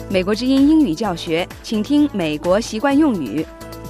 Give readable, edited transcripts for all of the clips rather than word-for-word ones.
美国之音英语教学，请听美国习惯用语。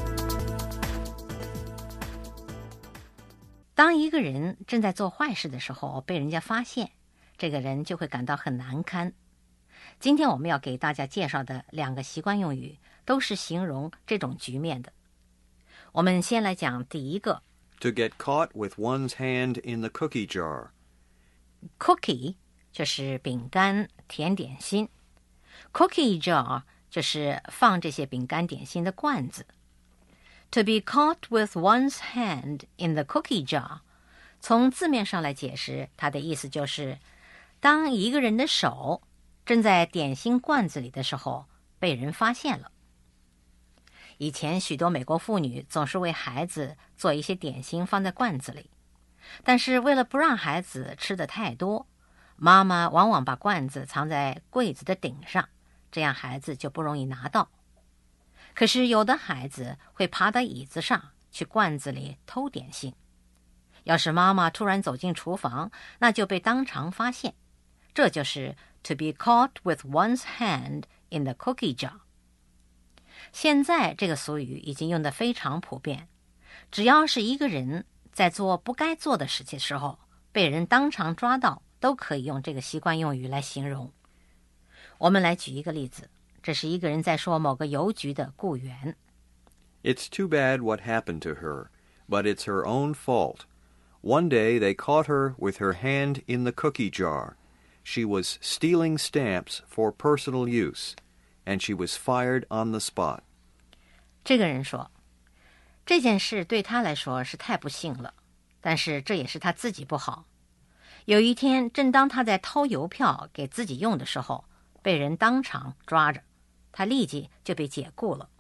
当一个人正在做坏事的时候，被人家发现，这个人就会感到很难堪。今天我们要给大家介绍的2个习惯用语，都是形容这种局面的。我们先来讲第一个。 To get caught with one's hand in the cookie jar. Cookie 就是饼干、甜点心。Cookie jar 就是放这些饼干点心的罐子。To be caught with one's hand in the cookie jar， 从字面上来解释，它的意思就是，当一个人的手正在点心罐子里的时候，被人发现了。以前许多美国妇女总是为孩子做一些点心放在罐子里，但是为了不让孩子吃得太多，妈妈往往把罐子藏在柜子的顶上，这样孩子就不容易拿到。可是有的孩子会爬到椅子上去罐子里偷点心，要是妈妈突然走进厨房，那就被当场发现。这就是 to be caught with one's hand in the cookie jar。 现在这个俗语已经用得非常普遍，只要是一个人在做不该做的事情的时候，被人当场抓到，都可以用这个习惯用语来形容。我们来举一个例子，这是一个人在说某个邮局的雇员。 It's too bad what happened to her, but it's her own fault. One day they caught her with her hand in the cookie jar. She was stealing stamps for personal use, and she was fired on the spot. 这个人说，这件事对他来说是太不幸了，但是这也是他自己不好。有一天，正当他在偷邮票给自己用的时候，被人当场抓着，他立即就被解雇了。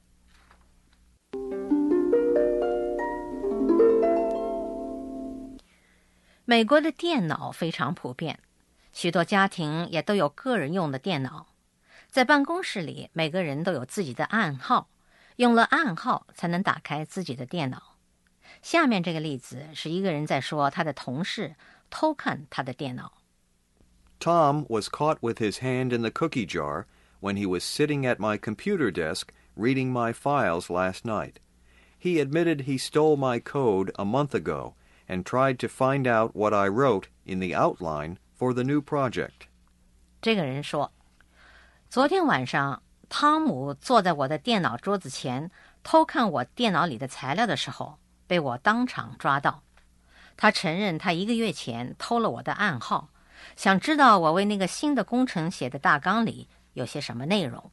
美国的电脑非常普遍，许多家庭也都有个人用的电脑。在办公室里，每个人都有自己的暗号，用了暗号才能打开自己的电脑。下面这个例子是一个人在说他的同事偷看他的电脑。 Tom was caught with his hand in the cookie jar when he was sitting at my computer desk reading my files last night. He admitted he stole my code a month ago and tried to find out what I wrote in the outline for the new project. 这个人说，昨天晚上汤姆坐在我的电脑桌子前偷看我电脑里的材料的时候，被我当场抓到。他承认他1个月前偷了我的暗号，想知道我为那个新的工程写的大纲里有些什么内容。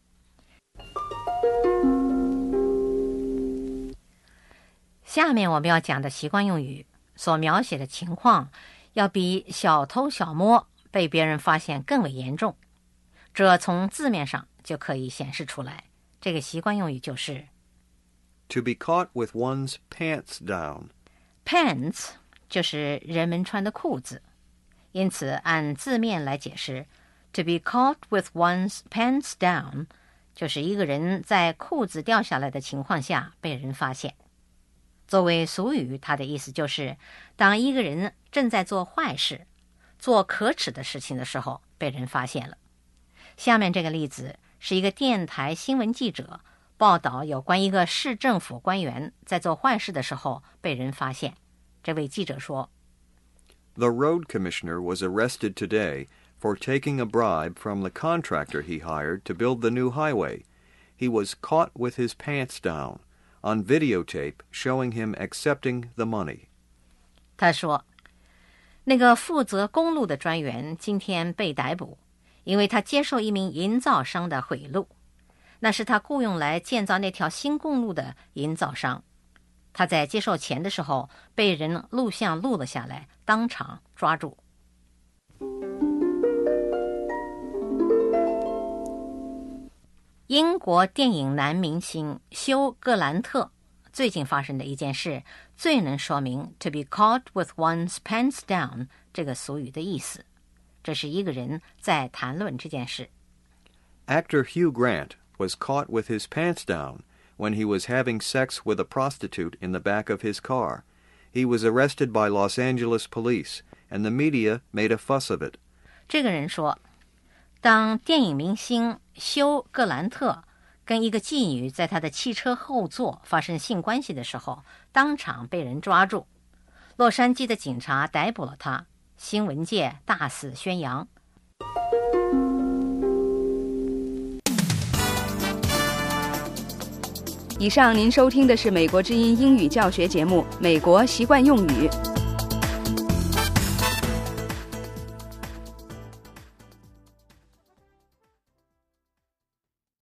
下面我们要讲的习惯用语所描写的情况，要比小偷小摸被别人发现更为严重。这从字面上就可以显示出来。这个习惯用语就是 To be caught with one's pants down. Pants 就是人们穿的裤子，因此按字面来解释， To be caught with one's pants down 就是一个人在裤子掉下来的情况下被人发现。作为俗语，它的意思就是当一个人正在做坏事，做可耻的事情的时候，被人发现了。下面这个例子是一个电台新闻记者报道有关一个市政府官员在做坏事的时候被人发现。这位记者说， The road commissioner was arrested today for taking a bribe from the contractor he hired to build the new highway. He was caught with his pants down on videotape showing him accepting the money. 他说，那个负责公路的专员今天被逮捕，因为他接受一名营造商的贿赂。那是他雇用来建造那条新公路的营造商。他在接受钱的时候被人录像录了下来，当场抓住。英国电影男明星休·格兰特最近发生的一件事，最能说明 to be caught with one's pants down 这个俗语的意思。这是一个人在谈论这件事。 Actor Hugh Grant was caught with his pants down when he was having sex with a prostitute in the back of his car. He was arrested by Los Angeles police, and the media made a fuss of it. 这个人说， 当电影明星休·格兰特跟一个妓女在他的汽车后座发生性关系的时候，当场被人抓住。洛杉矶的警察逮捕了他，新闻界大肆宣扬。 以上您收听的是美国之音英语教学节目《美国习惯用语》。